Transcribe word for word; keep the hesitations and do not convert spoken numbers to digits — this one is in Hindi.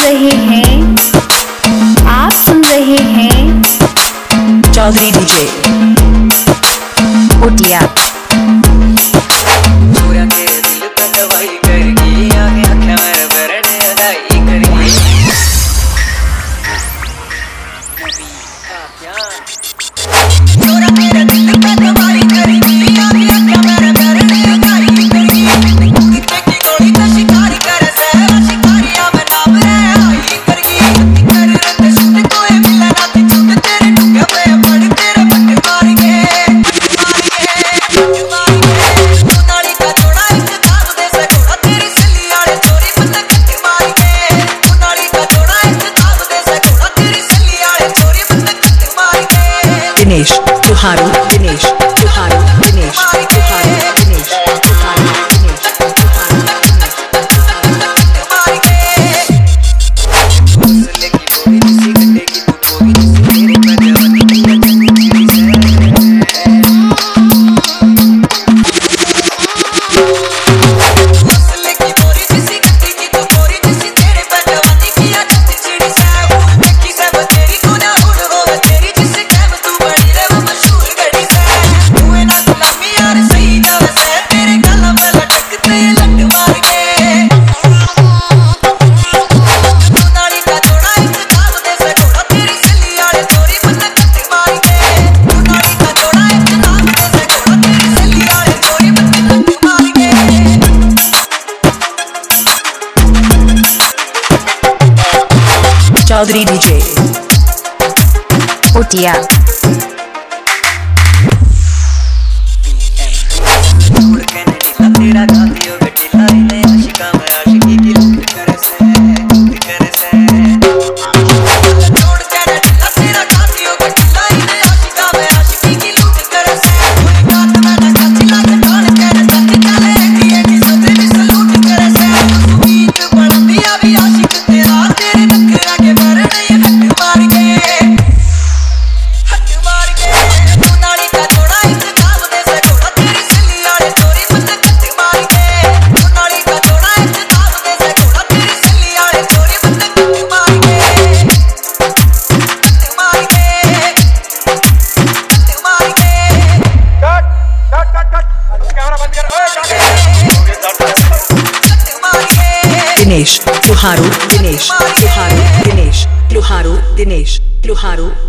रहे हैं आप सुन रहे हैं चौधरी डीजे उटिया। दिनेश चुहारू दिनेश चुहारू दिनेश चुहारू दिनेश चुहारू दिनेश चौधरी डीजे उटिया। दिनेश चुहारू दिनेश चुहारू दिनेश चुहारू दिनेश चुहारू।